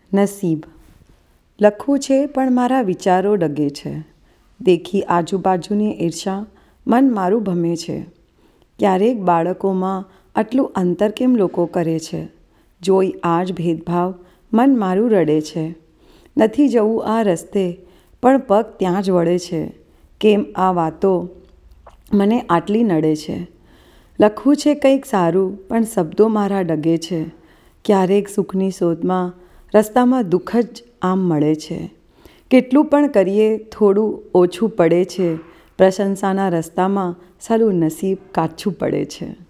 નસીબ. લખવું છે પણ મારા વિચારો ડગે છે. દેખી આજુબાજુની ઈર્ષા મન મારું ભમે છે. ક્યારેક બાળકોમાં આટલું અંતર કેમ લોકો કરે છે? જોઈ આ જ ભેદભાવ મન મારું રડે છે. નથી જવું આ રસ્તે પણ પગ ત્યાં જ વળે છે. કેમ આ વાતો મને આટલી નડે છે? લખવું છે કંઈક સારું પણ શબ્દો મારા ડગે છે. ક્યારેક સુખની શોધમાં રસ્તામાં દુઃખ જ આમ મળે છે. કેટલું પણ કરીએ થોડું ઓછું પડે છે. પ્રશંસાના રસ્તામાં સાલું નસીબ કાચું પડે છે.